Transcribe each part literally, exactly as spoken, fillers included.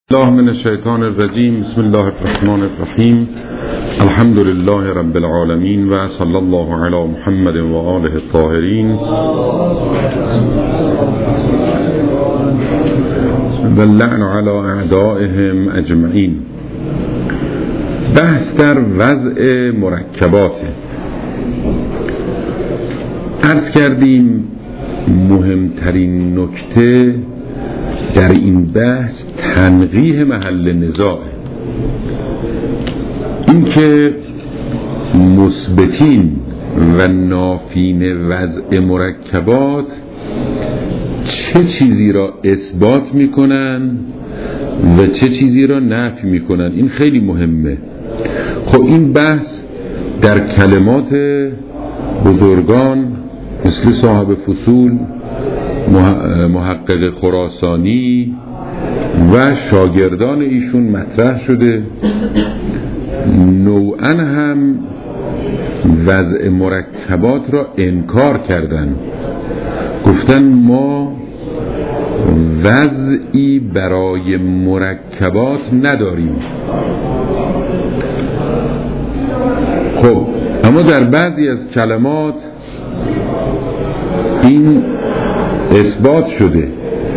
الله من الشیطان الرجیم. بسم الله الرحمن الرحیم. الحمد لله رب العالمین و صلی الله علی محمد و آله الطاهرین و اللعن علی اعدائهم اجمعین. بحث در وضع مرکبات. عرض کردیم مهمترین نکته در این بحث تنقیح محل نزاع، این که مثبتین و نافین وضع مرکبات چه چیزی را اثبات میکنن و چه چیزی را نفی میکنن. این خیلی مهمه. خب این بحث در کلمات بزرگان مثل صاحب فصول، محقق خراسانی و شاگردان ایشون مطرح شده. نوعاً هم وضع مرکبات را انکار کردن، گفتن ما وضعی برای مرکبات نداریم. خب اما در بعضی از کلمات این اثبات شده.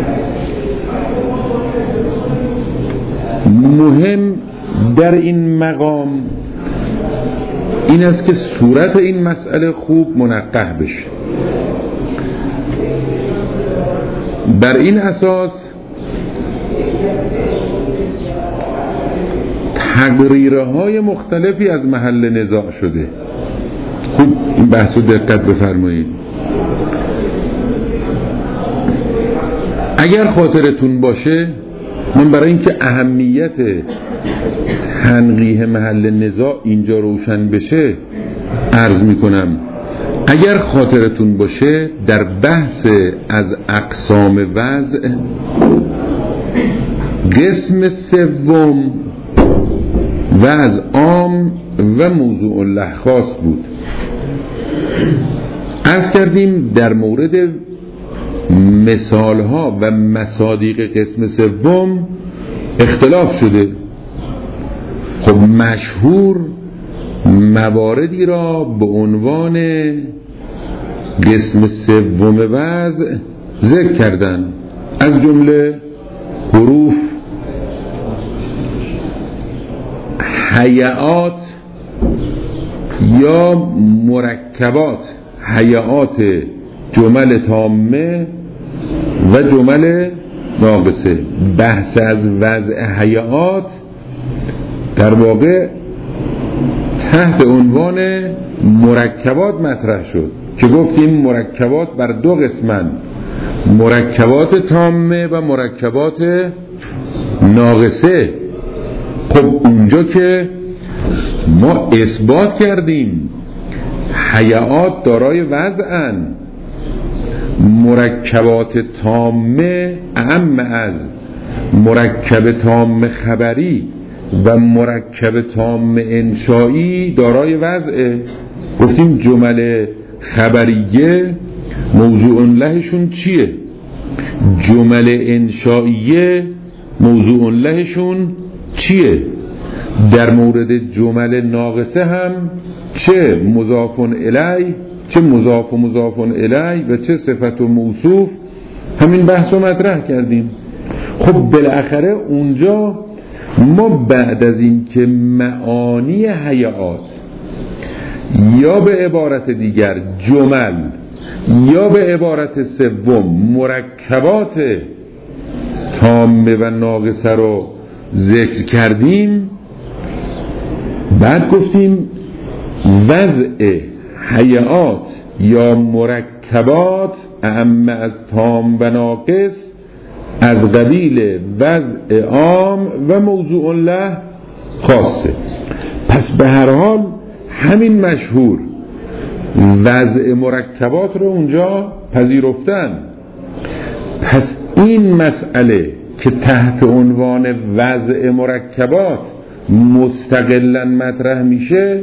مهم در این مقام این است که صورت این مسئله خوب منقح بشه. بر این اساس تقریرهای مختلفی از محل نزاع شده. خوب این بحث رو دقت بفرمایید. اگر خاطرتون باشه، من برای اینکه اهمیت تنقیح محل نزاع اینجا روشن بشه عرض میکنم. اگر خاطرتون باشه در بحث از اقسام وضع قسم سوم وضع عام و موضوع له خاص بود. عرض کردیم در مورد مثال ها و مصادیق قسم سوم اختلاف شده. خب مشهور مواردی را به عنوان قسم سوم وضع ذکر کردن، از جمله حروف، هیئات یا مرکبات، هیئات جمل تامه و جمل ناقصه. بحث از وضع هیئات در واقع تحت عنوان مرکبات مطرح شد که گفتیم مرکبات بر دو قسمن، مرکبات تامه و مرکبات ناقصه. خب اونجا که ما اثبات کردیم هیئات دارای وضعن، مرکبات تامه اعم از مرکب تام خبری و مرکب تام انشایی دارای وضعه. گفتیم جمل خبریه موضوع لهشون چیه؟ جمل انشائیه موضوع لهشون چیه؟ در مورد جمل ناقصه هم چه مضاف الیه، چه مضاف و مضاف الیه و چه صفت و موصوف، همین بحث رو مطرح کردیم. خب بالاخره اونجا ما بعد از این که معانی هیئات یا به عبارت دیگر جمل یا به عبارت سوم مرکبات تامه و ناقصه رو ذکر کردیم، بعد گفتیم وضع هیئات یا مرکبات اعم از تام و ناقص از قبیل وضع عام و موضوع له خاصه. پس به هر حال همین مشهور وضع مرکبات رو اونجا پذیرفتن. پس این مسئله که تحت عنوان وضع مرکبات مستقلاً مطرح میشه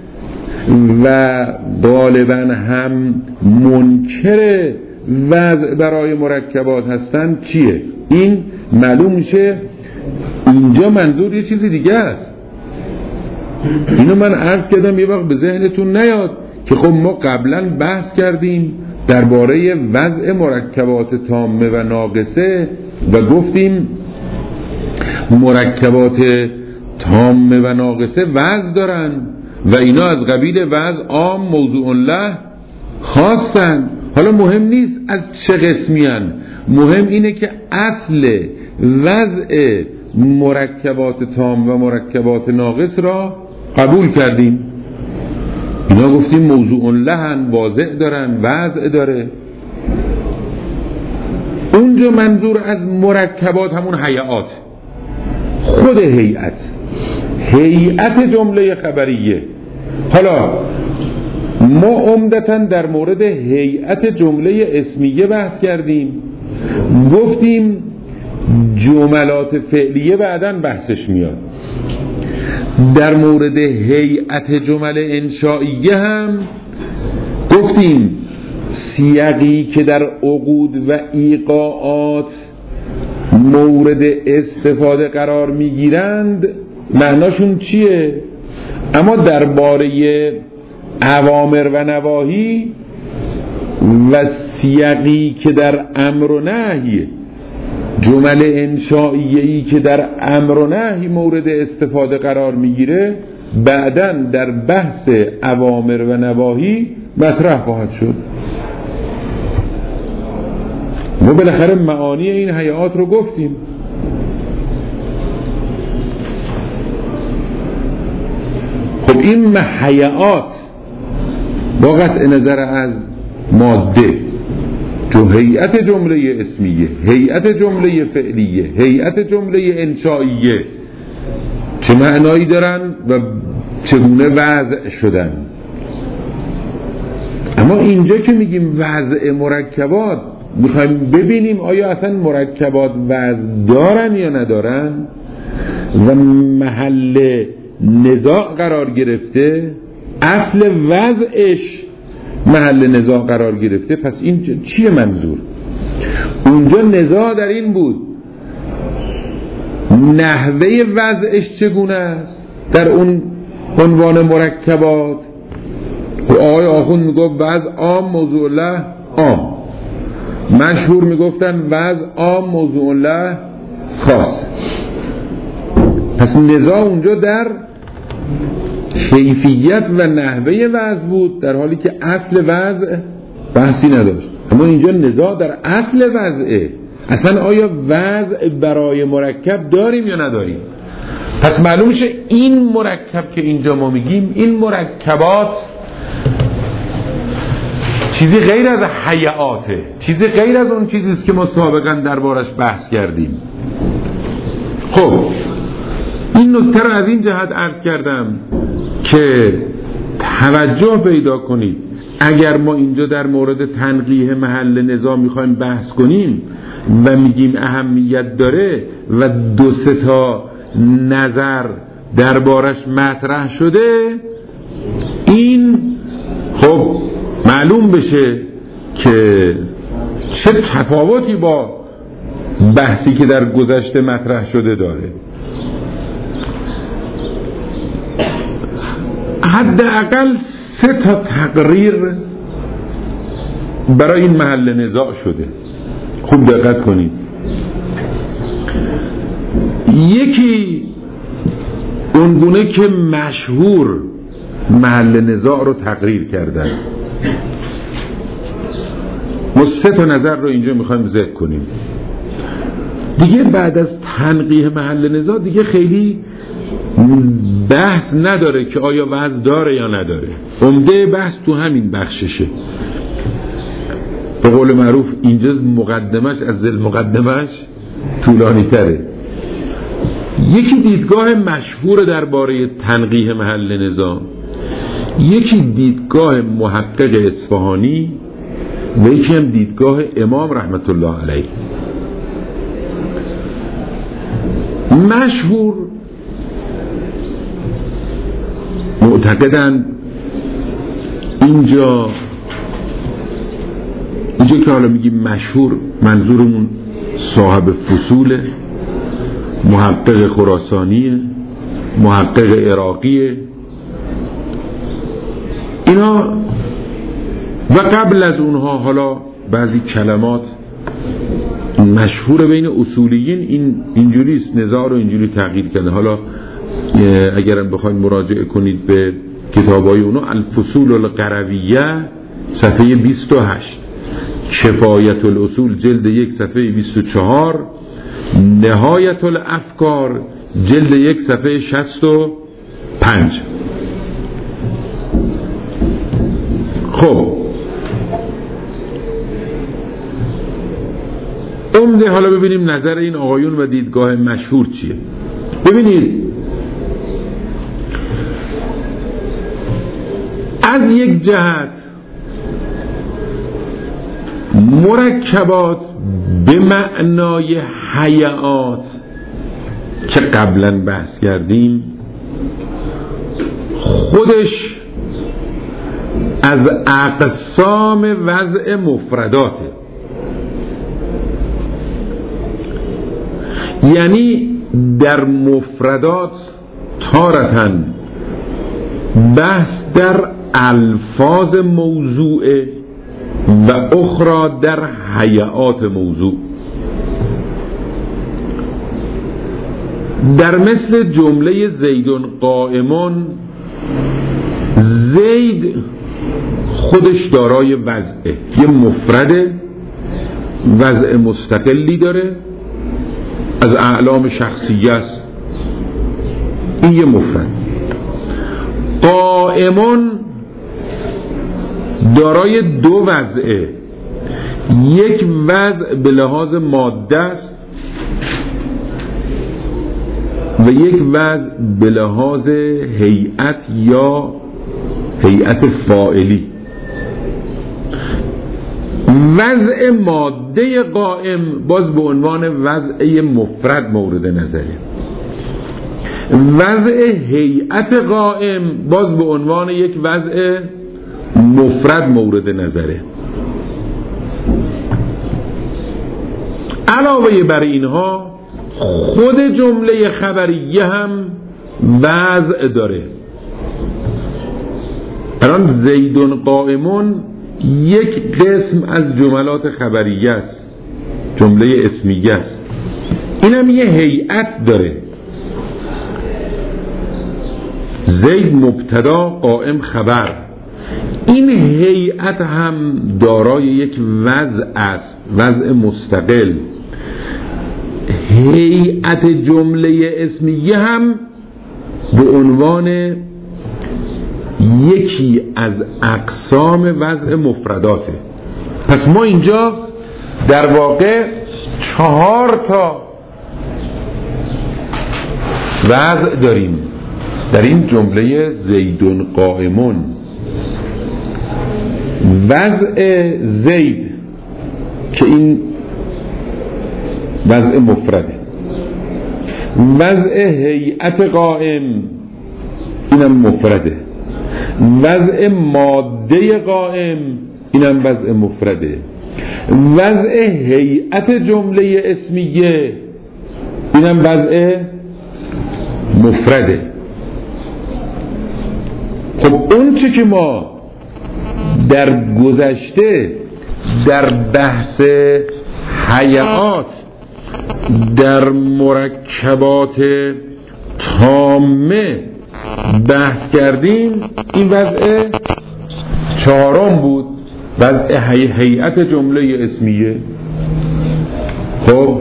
و غالباً هم منکر وضع برای مرکبات هستن چیه؟ این معلوم میشه اینجا منظور یه چیزی دیگه است. اینو من عرض کردم یه وقت به ذهنتون نیاد که خب ما قبلا بحث کردیم درباره وضع مرکبات تامه و ناقصه و گفتیم مرکبات تامه و ناقصه وضع دارن و اینا از قبیل وضع عام موضوع له خاصن. حالا مهم نیست از چه قسمی هن، مهم اینه که اصل وضع مرکبات تام و مرکبات ناقص را قبول کردیم. اینا گفتیم موضوع لهن، واضع دارن، وضع داره. اونجا منظور از مرکبات همون هیئات، خود هیئت، هیئت جمله خبریه. حالا ما عمدتاً در مورد هیئت جمله اسمیه بحث کردیم، گفتیم جملات فعلیه بعداً بحثش میاد. در مورد هیئت جمل انشائیه هم گفتیم سیاقی که در عقود و ایقاعات مورد استفاده قرار میگیرند معناشون چیه، اما درباره اوامر و نواهی و سیاقی که در امر و نهی، جمل انشائیه‌ای که در امر و نهی مورد استفاده قرار میگیره بعداً در بحث اوامر و نواهی مطرح خواهد شد. ما بالاخره معانی این هیئات رو گفتیم. خب این هیئات با قطع نظر از ماده، جو هیئت جمله اسمیه، هیئت جمله فعلیه، هیئت جمله انشائیه، چه معنایی دارن و چگونه وضع شدن. اما اینجا که میگیم وضع مرکبات میخوایم ببینیم آیا اصلا مرکبات وضع دارن یا ندارن و محل نزاع قرار گرفته، اصل وضعش محل نزاع قرار گرفته. پس این چیه منظور؟ اونجا نزاع در این بود نحوه وضعش چگونه است در اون عنوان مرکبات. آقای آخوند میگفت وضع عام موضوع له عام، مشهور میگفتن وضع عام موضوع له خاص. پس نزاع اونجا در کیفیت و نحوه وضع بود، در حالی که اصل وضع بحثی نداشت. اما اینجا نزاع در اصل وضعه، اصلا آیا وضع برای مرکب داریم یا نداریم. پس معلوم میشه این مرکب که اینجا ما میگیم، این مرکبات چیزی غیر از هیئاته، چیزی غیر از اون چیزیست که ما سابقا دربارش بحث کردیم. خب این نکته رو از این جهت عرض کردم که توجه پیدا کنید. اگر ما اینجا در مورد تنقیح محل نزاع میخوایم بحث کنیم و میگیم اهمیت داره و دو سه تا نظر دربارش مطرح شده، این خب معلوم بشه که چه تفاوتی با بحثی که در گذشته مطرح شده داره. حداقل سه تا تقریر برای این محل نزاع شده. خوب دقت کنید. یکی اونگونه که مشهور محل نزاع رو تقریر کردن. ما سه تا نظر رو اینجا میخوایم ذکر کنیم. دیگه بعد از تنقیح محل نزاع دیگه خیلی بحث نداره که آیا وضع داره یا نداره. عمده بحث تو همین بخششه. به قول معروف اینجا مقدمش از ذل مقدمش طولانی تره. یکی دیدگاه مشهور درباره تنقیح محل نزاع، یکی دیدگاه محقق اصفهانی و یکی هم دیدگاه امام رحمت الله علیه. مشهور معتقدند اینجا اینجا که حالا میگیم مشهور منظورمون صاحب فصوله، محقق خراسانیه، محقق عراقیه. اینا و قبل از اونها حالا بعضی کلمات مشهور بین اصولیین این اینجوریست، نزاع رو اینجوری تغییر کرده. حالا اگرم بخواید مراجعه کنید به کتابای اونو، الفصول القرویه صفحه بیست و هشت، کفایت الاصول جلد یک صفحه بیست و چهار، نهایت الافکار جلد یک صفحه شصت و پنج. خب عمده حالا ببینیم نظر این آقایون و دیدگاه مشهور چیه. ببینید از یک جهت مرکبات به معنای هیئات که قبلا بحث کردیم خودش از اقسام وضع مفرداته، یعنی در مفردات تارتاً بحث در الفاظ موضوع و اخرى در هیئات موضوع. در مثل جمله زیدون قائمون، زید خودش دارای وضعه، یه مفرد وضع مستقلی داره، از اعلام شخصیه است، این یه مفرد. قائمون دارای دو وضعه، یک وضع به لحاظ ماده است و یک وضع به لحاظ هیئت یا هیئت فاعلی. وضع ماده قائم باز به عنوان وضع مفرد مورد نظره، وضع هیئت قائم باز به عنوان یک وضع مفرد مورد نظره. علاوه بر اینها خود جمله خبریه هم وضع داره. الان زیدون قائمون یک قسم از جملات خبریه است، جمله اسمیه است، این هم یه هیئت داره. زید مبتدا، قائم خبر، این هیئت هم دارای یک وضع است، وضع مستقل. هیئت جمله اسمیه هم به عنوان یکی از اقسام وضع مفرداته. پس ما اینجا در واقع چهار تا وضع داریم در این جمله زیدون قائمون. وضع زید که این وضع مفرده، وضع هیئت قائم اینم مفرده، وضع ماده قائم اینم وضع مفرده، وضع هیئت جمله اسمیه اینم وضع مفرده. خب اون چه که ما در گذشته در بحث هیئات در مرکبات تامه بحث کردیم، این وضع چهارم بود، وضع هیئت جمله اسمیه. خب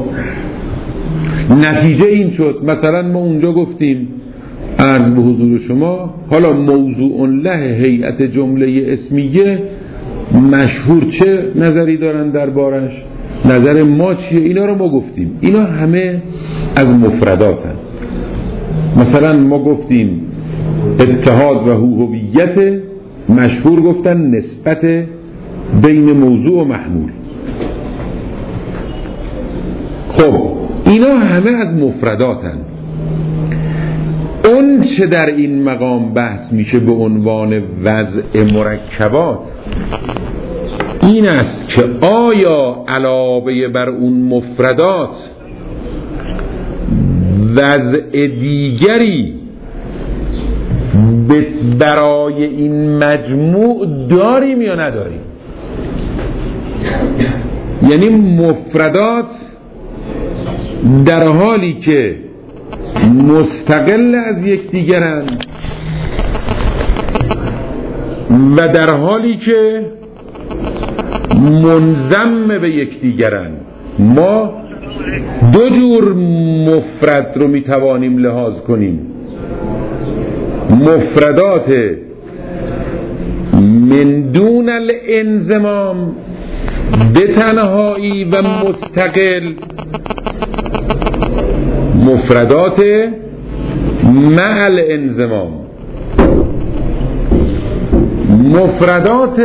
نتیجه این شد، مثلا ما اونجا گفتیم عرض به حضور شما، حالا موضوع له هیئت جمله اسمیه مشهور چه نظری دارن دربارش، نظر ما چیه، اینا رو ما گفتیم. اینا همه از مفرداتن. مثلا ما گفتیم اتحاد و هویت، مشهور گفتن نسبت بین موضوع و محمول. خب اینا همه از مفرداتن. اون چه در این مقام بحث میشه به عنوان وضع مرکبات این است که آیا علاوه بر اون مفردات وضع دیگری برای این مجموع داریم یا نداریم؟ یعنی مفردات در حالی که مستقل از یکدیگرند و در حالی که منضم به یکدیگرند، ما دو جور مفرد رو میتوانیم لحاظ کنیم: مفردات من دون الانضمام به تنهایی و مستقل، مفردات مع الانضمام. مفردات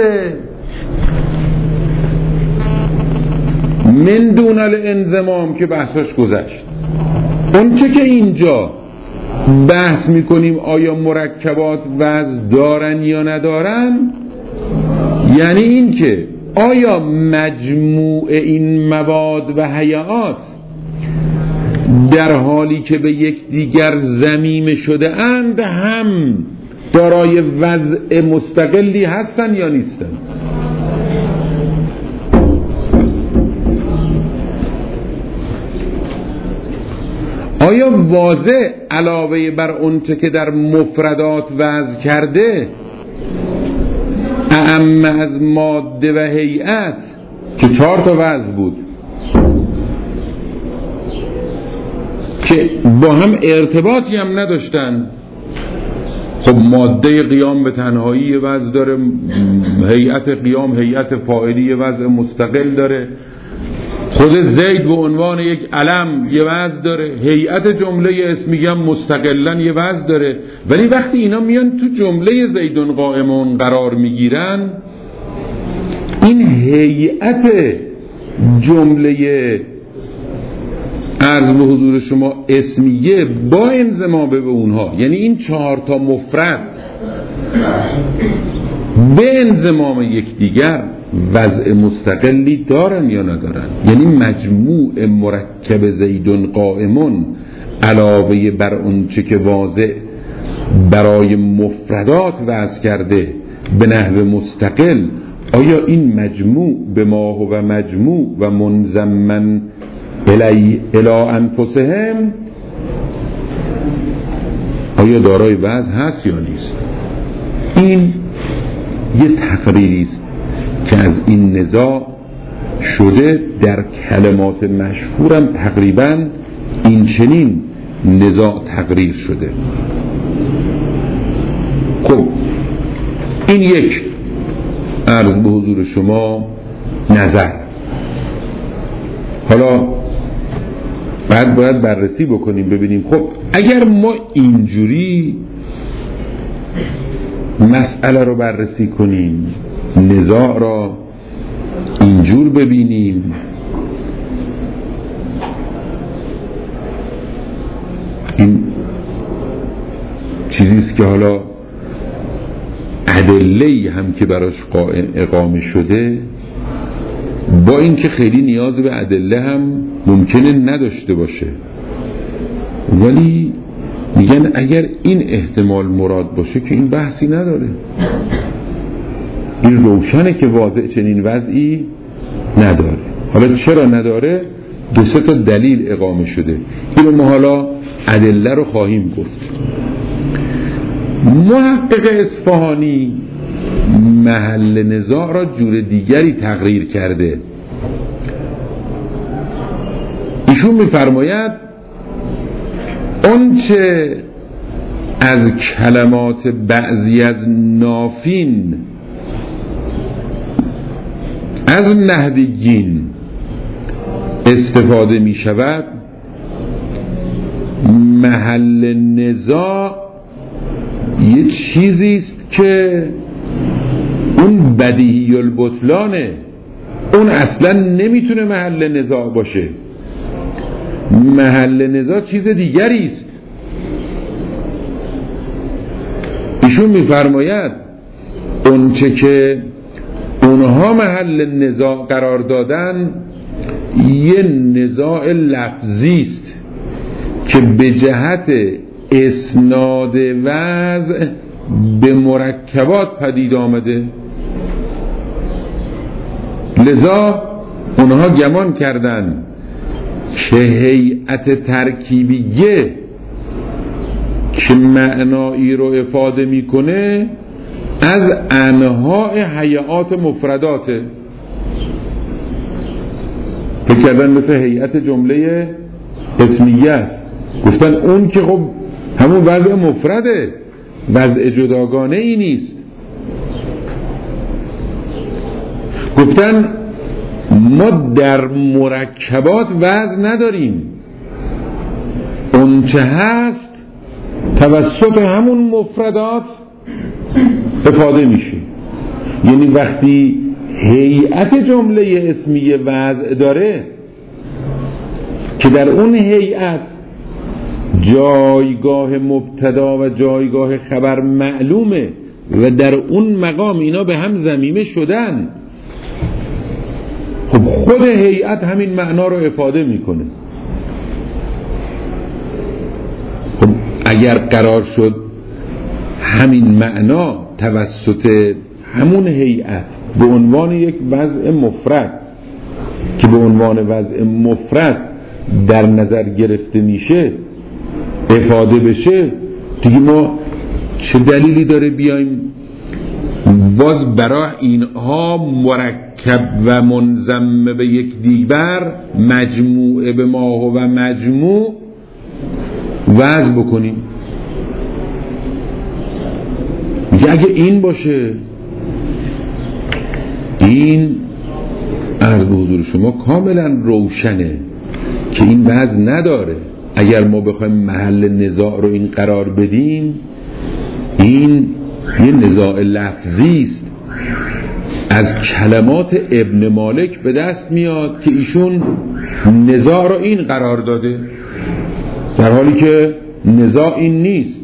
من دون الانضمام که بحثش گذشت، اون چه که اینجا بحث میکنیم آیا مرکبات وزن دارن یا ندارن، یعنی این که آیا مجموع این مواد و هیئات در حالی که به یک دیگر ضمیم شده اند هم دارای وضع مستقلی هستن یا نیستن. آیا واضح علاوه بر اونچه که در مفردات وضع کرده اعم از ماده و هیئت که چهار تا وضع بود که با هم ارتباطی هم نداشتن؟ خب ماده قیام به تنهایی وضع داره، هیئت قیام هیئت فاعلی وضع مستقل داره، خود زید به عنوان یک علم یه وضع داره، هیئت جمله اسمیه هم مستقلا یه وضع داره. ولی وقتی اینا میان تو جمله زیدون قائمون قرار میگیرن، این هیئت جمله عرض به حضور شما اسمیه با انضمام به اونها، یعنی این چهار تا مفرد به انضمام یکدیگر وضع مستقلی دارن یا ندارن. یعنی مجموع مرکب زیدون قائمون علاوه بر اون چه که واضح برای مفردات وضع کرده به نحو مستقل، آیا این مجموع به ما و مجموع و منضمن الی الی انفسهم آیا دارای وضع هست یا نیست؟ این یه تقریری است که از این نزاع شده. در کلمات مشهورم تقریبا این چنین نزاع تقریر شده. خب این یک عرض به حضور شما نظر. حالا بعد باید بررسی بکنیم ببینیم خب اگر ما اینجوری مسئله رو بررسی کنیم، نزاع را اینجور ببینیم، این چیزیست که حالا ادله‌ای هم که براش اقامه شده، با اینکه خیلی نیاز به ادله هم ممکنه نداشته باشه، ولی میگن اگر این احتمال مراد باشه که این بحثی نداره، این روشنه که واضح چنین وضعی نداره. حالا چرا نداره؟ دو سه تا دلیل اقامه شده، اینو ما حالا ادله رو خواهیم گفت. محقق اصفهانی محل نزاع را جور دیگری تقریر کرده. ایشون میفرماید آنچه از کلمات بعضی از نافین از نهدیگین استفاده می شود، محل نزاع یه چیزی است که اون بدیهی البطلانه، اون اصلا نمیتونه محل نزاع باشه. محل نزاع چیز دیگری است. ایشون میفرماید اون چه که اونها محل نزاع قرار دادن یه نزاع لفظی است که به جهت اسناد وضع به مرکبات پدید آمده، لذا اونها گمان کردن که هیئت ترکیبیه که معنایی رو افاده میکنه از انواع هیئات مفرداته. فکر کردن مثل هیئت جمله اسمیه است، گفتن اون که خب همون وضع مفرده، وضع جداگانه ای نیست. گفتن ما در مرکبات وضع نداریم، اون چه هست توسط همون مفردات افاده میشه. یعنی وقتی هیئت جمله اسمیه وضع داره که در اون هیئت جایگاه مبتدا و جایگاه خبر معلومه و در اون مقام اینا به هم ضمیمه شدن، خب خود هیئت همین معنا رو افاده میکنه. خب اگر قرار شد همین معنا توسط همون هیئت به عنوان یک وضع مفرد که به عنوان وضع مفرد در نظر گرفته میشه افاده بشه، دیگه ما چه دلیلی داره بیایم باز برای اینها مرکب و منضم به یک دیگر مجموعه به ماه و مجموع وضع بکنیم؟ میگه اگه این باشه، این عرض به حضور شما کاملا روشنه که این وضع نداره. اگر ما بخوایم محل نزاع رو این قرار بدیم، این یه نزاع لفظی است. از کلمات ابن مالک به دست میاد که ایشون نزاع رو این قرار داده، در حالی که نزاع این نیست.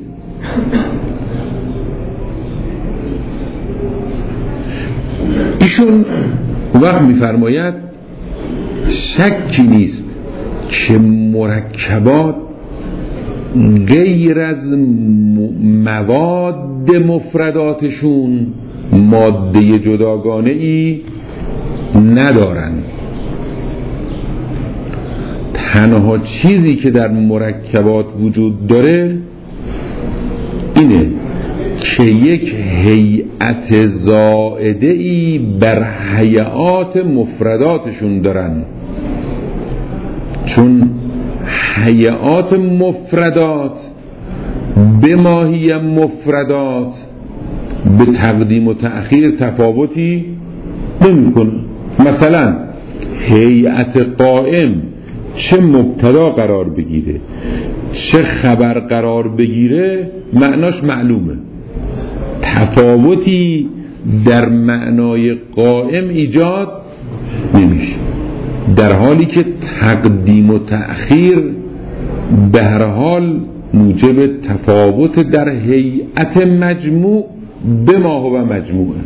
ایشون وقت میفرماید شکی نیست که مرکبات غیر از مواد مفرداتشون ماده جداگانه ای ندارن. تنها چیزی که در مرکبات وجود داره اینه که یک هیئت زائده ای بر هیئات مفرداتشون دارن، چون هیئات مفردات به ماهی مفردات به تقدیم و تأخیر تفاوتی نمی کنه. مثلا هیئت قائم چه مبتدا قرار بگیره چه خبر قرار بگیره معناش معلومه، تفاوتی در معنای قائم ایجاد نمیشه، در حالی که تقدیم و تأخیر به هر حال موجب تفاوت در هیئت مجموع به ما هو مجموعه.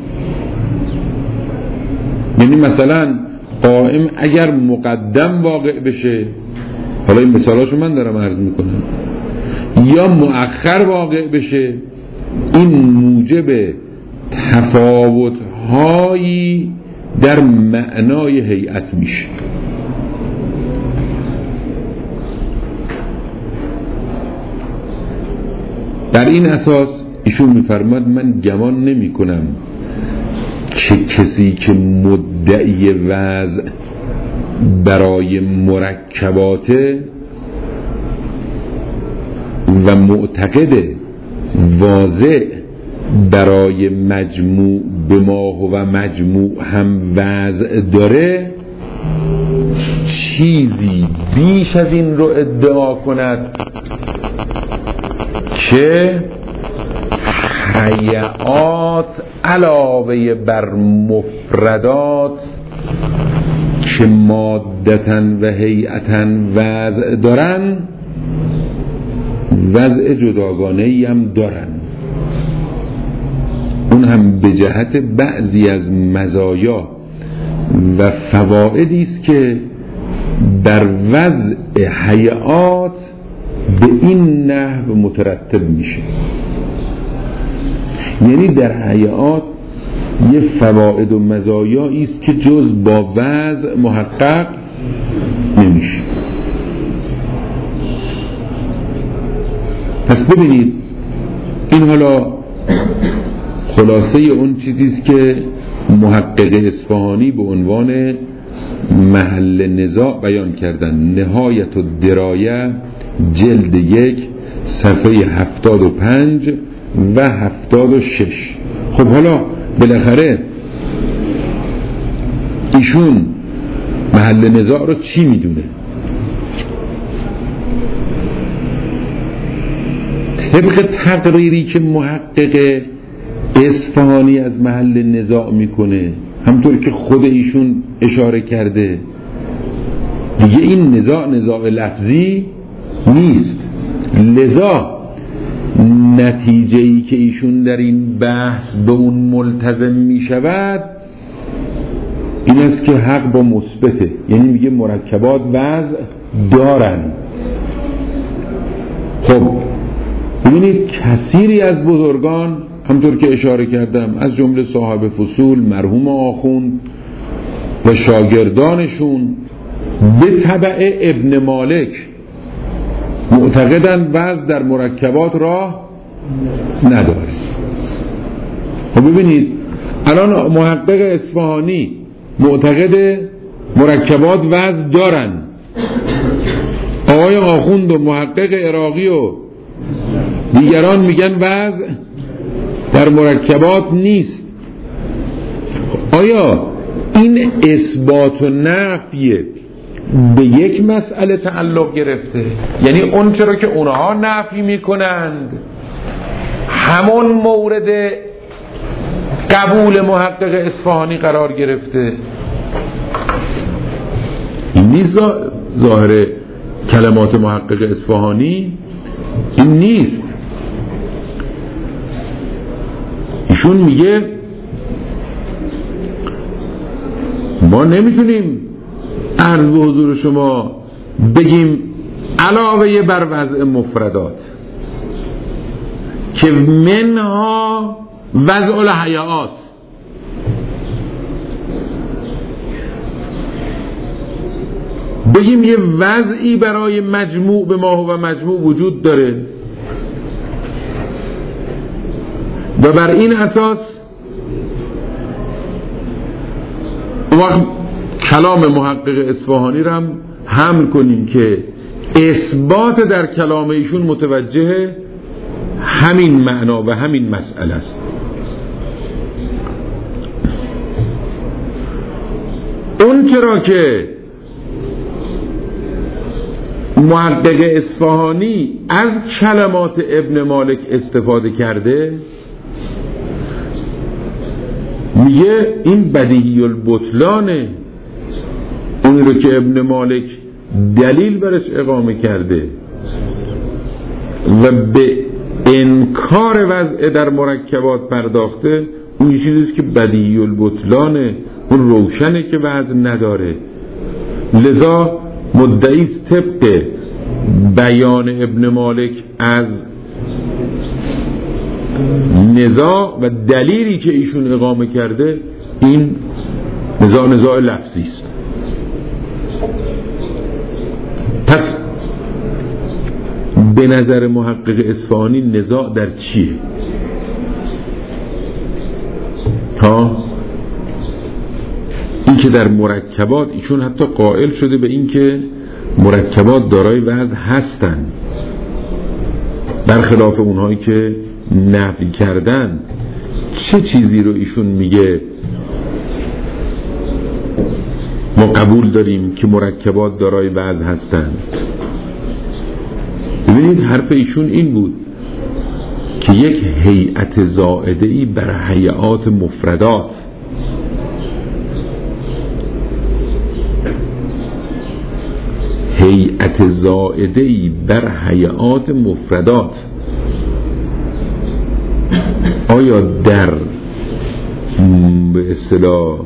یعنی مثلا قائم اگر مقدم واقع بشه، حالا این مثالاشو من دارم عرض میکنم، یا مؤخر واقع بشه، این موجب تفاوت‌هایی در معنای هیئت میشه. در این اساس ایشون میفرماد من گمان نمی کنم که کسی که مدعی وضع برای مرکباته و معتقد واضع برای مجموع به ما و مجموع هم وضع داره چیزی بیش از این رو ادعا کند که هیئات علاوه بر مفردات که مادتن و هیئتن وضع دارن وضع جداگانه‌ای هم دارن، اون هم به جهت بعضی از مزایا و فوائدی است که در وضع هیئات به این نحو مترتب میشه. یعنی در هیئات یه فواید و مزایایی است که جز با وضع محقق نمیشه. پس ببینید این حالا خلاصه اون چیزیست که محقق اصفهانی به عنوان محل نزاع بیان کردن. نهایت الدرایه جلد یک صفحه هفتاد و پنج و هفتاد و شش. خب حالا بالاخره ایشون محل نزاع رو چی میدونه؟ طبق تقریری که محقق اصفهانی از محل نزاع میکنه، همطور که خود ایشون اشاره کرده، دیگه این نزاع نزاع لفظی نیست. لذا نتیجه‌ای که ایشون در این بحث به اون ملتزم میشود این است که حق با مثبته، یعنی میگه مرکبات وضع دارن. خب ببینید کثیری از بزرگان همطور که اشاره کردم از جمله صاحب فصول مرحوم آخوند و شاگردانشون به تبع ابن مالک معتقدن وضع در مرکبات راه نداره. خب ببینید الان محقق اصفهانی معتقد مرکبات وضع دارن، آقای آخوند و محقق عراقی و دیگران میگن وضع در مرکبات نیست. آیا این اثبات و نفی به یک مسئله تعلق گرفته؟ یعنی اون چرا که اونها نفی میکنند همون مورد قبول محقق اصفهانی قرار گرفته؟ این نیست ظاهر کلمات محقق اصفهانی، این نیست. ایشون میگه ما نمیتونیم عرض به حضور شما بگیم علاوه بر وضع مفردات که منها وضع الهیئات، بگیم یه وضعی برای مجموع به ما و مجموع وجود داره و بر این اساس وقت کلام محقق اصفهانی رو هم حمل کنیم که اثبات در کلام ایشون متوجه همین معنا و همین مسئله است. اون چرا که محقق اصفهانی از کلمات ابن مالک استفاده کرده میگه این بدیهی البطلانه، اون رو که ابن مالک دلیل برش اقامه کرده و به انکار وضع در مرکبات پرداخته، اون چیزیست که بدیهی البطلانه، اون روشنه که وضع نداره. لذا مدعیست طبق بیان ابن مالک از نزاع و دلیلی که ایشون اقامه کرده این نزاع نزاع لفظی است. پس به نظر محقق اصفهانی نزاع در چیه؟ ها این که در مرکبات، ایشون حتی قائل شده به این که مرکبات دارای وضع هستن، برخلاف اونهایی که نفی کردن. چه چیزی رو ایشون میگه ما قبول داریم که مرکبات دارای وضع هستن؟ ببینید حرف ایشون این بود که یک هیئت زائده‌ای بر هیئات مفردات، هیئت زائده‌ای بر هیئات مفردات آیا در به اصطلاح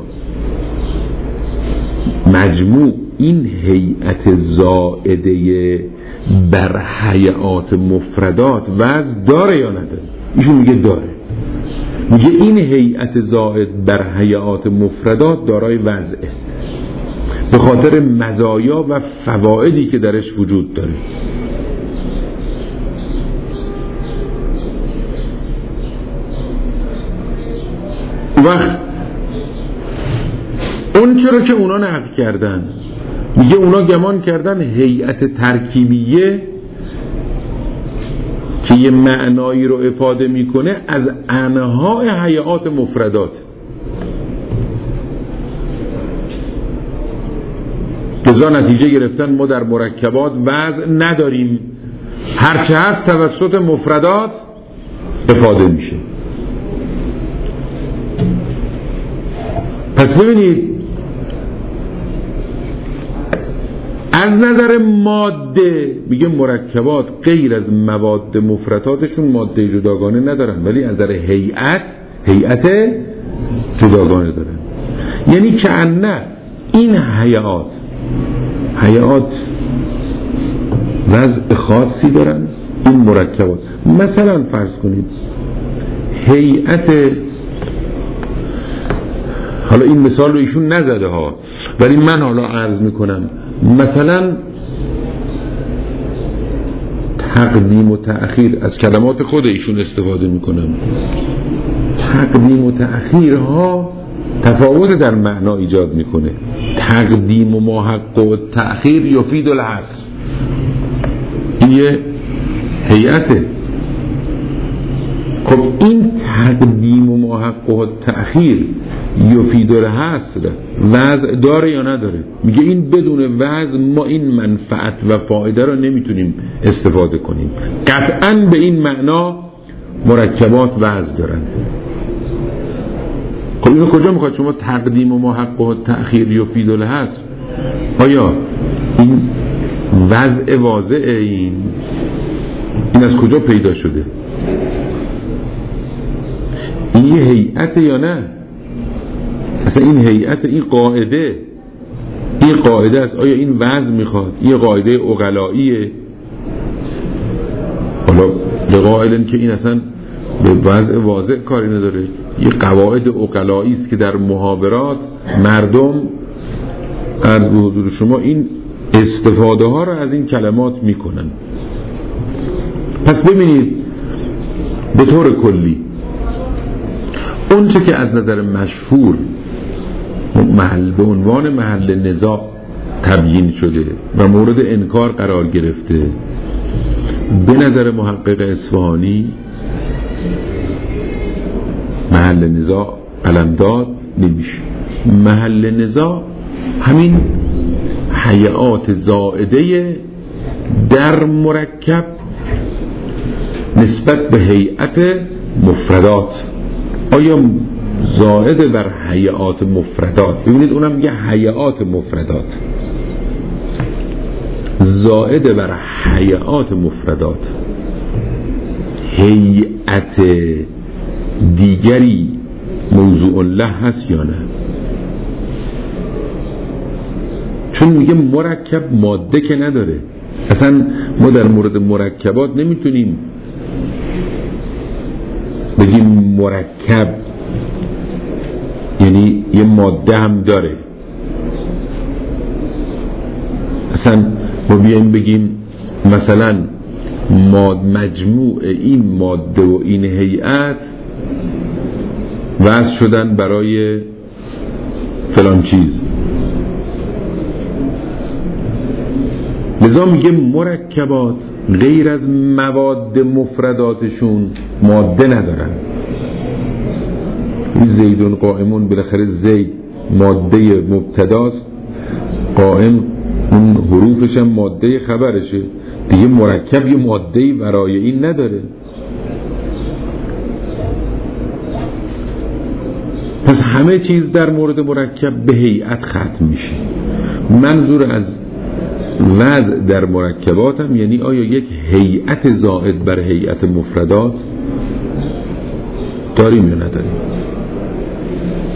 مجموع این هیئت زائده بر هیئات مفردات وضع داره یا نداره؟ ایشون میگه داره. میگه این هیئت زائد بر هیئات مفردات دارای وضعه به خاطر مزایا و فوائدی که درش وجود داره. وقت اون چرا که اونا نقد کردن، میگه اونا گمان کردن هیئت ترکیبیه که یه معنایی رو افاده میکنه از انواع هیئات مفردات. لذا نتیجه گرفتن ما در مرکبات وضع نداریم، هرچه هست توسط مفردات افاده میشه. پس ببینید از نظر ماده میگه مرکبات غیر از مواد مفرداتشون ماده جداگانه ندارن، ولی از نظر هیئت هیئت جداگانه دارن. یعنی که نه این هیئات هیئات وضع خاصی دارن این مرکبات. مثلا فرض کنید هیئت، حالا این مثال رو ایشون نزده ها ولی من حالا عرض میکنم، مثلا تقدیم و تأخیر، از کلمات خود ایشون استفاده میکنم. تقدیم و تأخیر ها تفاوت در معنا ایجاد میکنه. تقدیم و محقق و تأخیر یفید الحصر، این یه هیئته. خب این تقدیم و محقق و تأخیر یفید الحصر وضع داره یا نداره؟ میگه این بدون وضع ما این منفعت و فایده رو نمیتونیم استفاده کنیم. قطعاً به این معنا مرکبات وضع دارن. خب اینو کجا میخواد شما تقدیم و محقق و تأخیر یفید الحصر؟ آیا این وضع واضع این این از کجا پیدا شده؟ این یه هیئت یا نه؟ اصلا این هیئت، این قاعده این قاعده است. آیا این وضع میخواد؟ این قاعده عقلاییه؟ حالا لقائلن که این اصلا به وضع واضع کاری نداره، یه قواعد عقلایی است که در محاورات مردم از حضور شما این استفاده ها رو از این کلمات میکنن. پس ببینید به طور کلی اون چه که از نظر مشهور محل به عنوان محل نزاع تبیین شده و مورد انکار قرار گرفته، به نظر محقق اصفهانی محل نزاع قلمداد نمیشه. محل نزاع همین هیئات زائده در مرکب نسبت به هیئت مفردات. آیا زائد بر هیئات مفردات، ببینید اونم میگه هیئات مفردات، زائد بر هیئات مفردات هیئت دیگری موضوع له هست یا نه؟ چون میگه مرکب ماده که نداره. اصلا ما در مورد مرکبات نمیتونیم بگیم مرکب یعنی یه ماده هم داره. اصلا ما بیاییم بگیم مثلا ماد مجموع این ماده و این هیئت وضع شدن برای فلان چیز، لذا میگه مرکبات غیر از مواد مفرداتشون ماده ندارن. این زیدون قائمون، بالاخره زید ماده مبتداست، قائم اون حروفش هم ماده خبرشه دیگه. مرکب یه ماده‌ای برای این نداره. پس همه چیز در مورد مرکب به هیئت ختم میشه. منظور از وضع در مرکبات هم یعنی آیا یک هیئت زائد بر هیئت مفردات داریم یا نداریم؟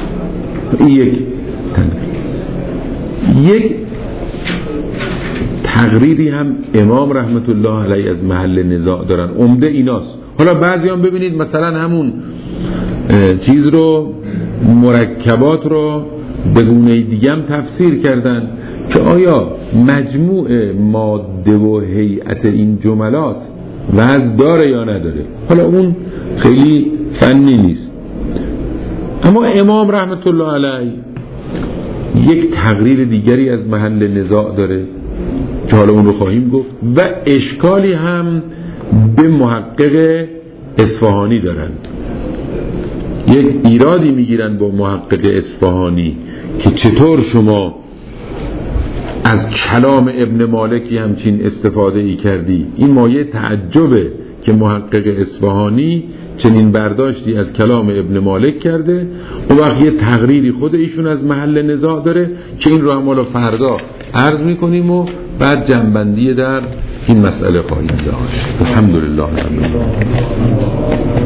این یک تنبیه. یک تقریری هم امام رحمت الله علیه از محل نزاع دارن، عمده ایناست. حالا بعضی هم ببینید مثلا همون چیز رو، مرکبات رو به گونه دیگه هم تفسیر کردن که آیا مجموع ماده و هیئت این جملات وزن داره یا نداره. حالا اون خیلی فنی نیست، اما امام رحمت الله علیه یک تقریر دیگری از محل نزاع داره که حالا اون رو خواهیم گفت، و اشکالی هم به محقق اصفهانی دارند. یک ایرادی میگیرن با محقق اصفهانی که چطور شما از کلام ابن مالکی همچین استفاده ای کردی. این مایه تعجبه که محقق اصفهانی چنین برداشتی از کلام ابن مالک کرده و وقت یه تقریری خود ایشون از محل نزاع داره که این رو هم حالا فردا عرض میکنیم و بعد جنبندی در این مسئله خواهیم داشت. الحمدلله.